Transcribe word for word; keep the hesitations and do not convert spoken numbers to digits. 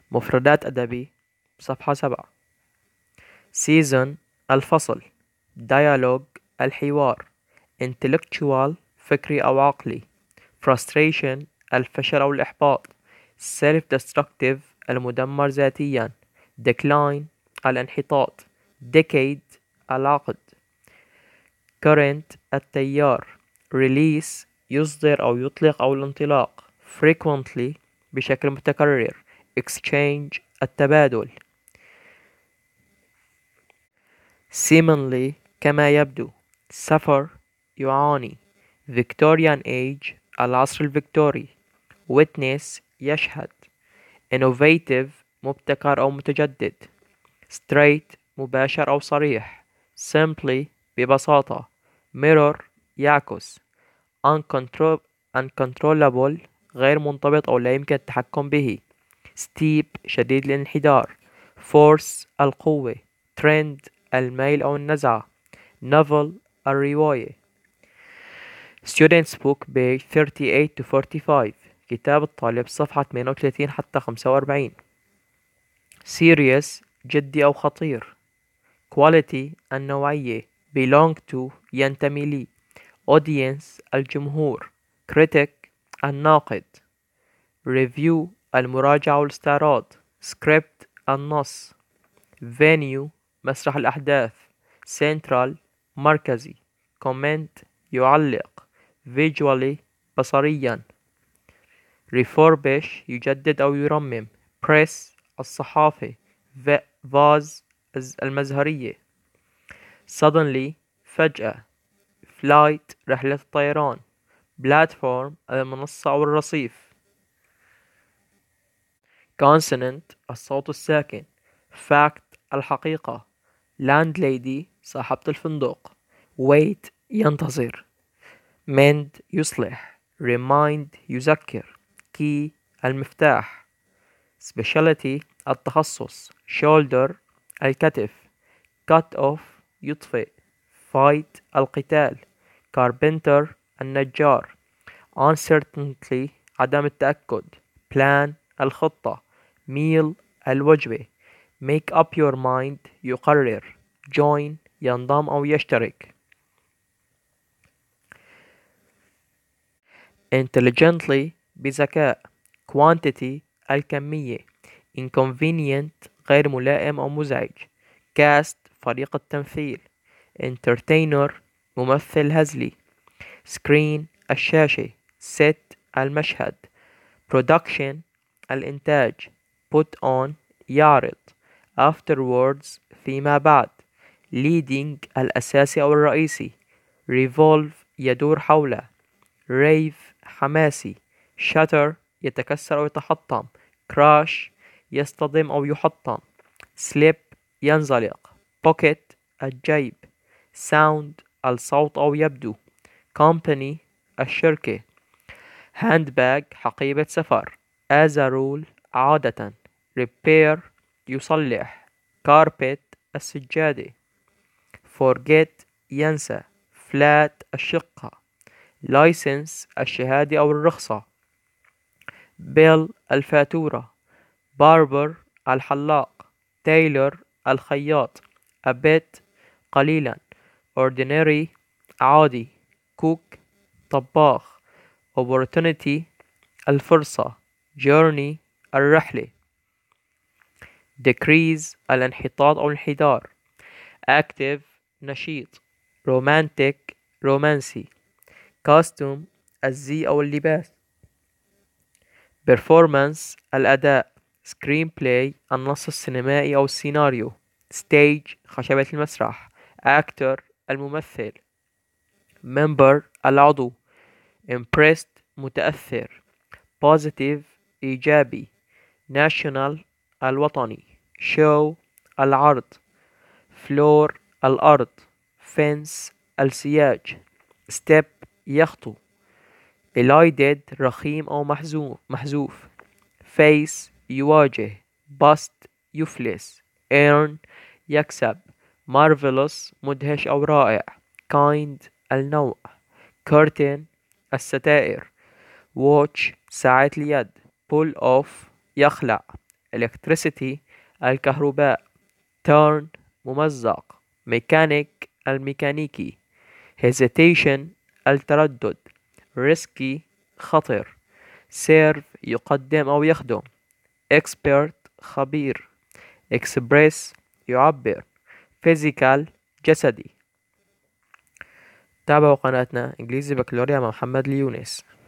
مفردات أدبي صفحة سبعة. season الفصل. dialogue الحوار. intellectual فكري أو عقلي. frustration الفشل أو الإحباط. self-destructive المدمر ذاتيا. decline الانحطاط. decade العقد. current التيار. release يصدر أو يطلق أو الانطلاق. frequently بشكل متكرر. exchange التبادل. seemingly كما يبدو. suffer يعاني. Victorian age العصر الفيكتوري. witness يشهد. innovative مبتكر أو متجدد. straight مباشر أو صريح. simply ببساطة. mirror يعكس. uncontrol uncontrollable غير منضبط أو لا يمكن التحكم به. steep شديد الانحدار. force القوة. trend الميل أو النزعة. novel الرواية. students book page thirty-eight to forty-five. كتاب الطالب صفحة ثمانية وثلاثين حتى خمسة وأربعين. serious جدي أو خطير. quality النوعية. belong to ينتمي لي. audience الجمهور. critic الناقد. review المراجعة والاستعراض. script النص. venue مسرح الأحداث. central مركزي. comment يعلق. visually بصريا. refurbish يجدد أو يرمم. press الصحافة. vase المزهرية. suddenly فجأة. flight رحلة الطيران. platform المنصة أو الرصيف. consonant الصوت الساكن. fact الحقيقة. landlady صاحبة الفندق. wait ينتظر. mend يصلح. remind يذكر. key المفتاح. specialty التخصص. shoulder الكتف. cut off يطفئ. fight القتال. carpenter النجار. uncertainty عدم التأكد. plan الخطة. meal الوجبة. make up your mind يقرر. join ينضم أو يشترك. intelligently بذكاء. quantity الكمية. inconvenient غير ملائم أو مزعج. cast فريق التمثيل. entertainer ممثل هزلي. screen الشاشة. set المشهد. production الإنتاج. put on يعرض. afterwards فيما بعد. leading الأساسي أو الرئيسي. revolve يدور حوله. rave حماسي. shatter يتكسر أو يتحطم. crash يصطدم أو يحطم. slip ينزلق. pocket الجيب. sound الصوت أو يبدو. company الشركة. handbag حقيبة سفر. as a rule عادة. repair يصلح. carpet السجادة. forget ينسى. flat الشقة. license الشهادة أو الرخصة. bill الفاتورة. barber الحلاق. tailor الخياط. a bit قليلا. ordinary عادي. cook طباخ. opportunity الفرصة. journey الرحلة. decrease الانحطاط أو الانحدار. active نشيط. romantic رومانسي. costume الزي أو اللباس. performance الأداء. screenplay النص السينمائي أو السيناريو. stage خشبة المسرح. actor الممثل. member العضو. impressed متأثر. positive إيجابي. national الوطني. show العرض. floor الأرض. fence السياج. step يخطو. elided رخيم أو محزوف محذوف. face يواجه. bust يفلس. earn يكسب. marvelous مدهش أو رائع. kind النوع. curtain الستائر. watch ساعة اليد. pull off يخلع. electricity الكهرباء، turn ممزق، mechanic الميكانيكي، hesitation التردد، risky خطر، serve يقدم أو يخدم، expert خبير، express يعبر، physical جسدي. تابعوا قناتنا إنجليزي بكالوريا مع محمد اليونس.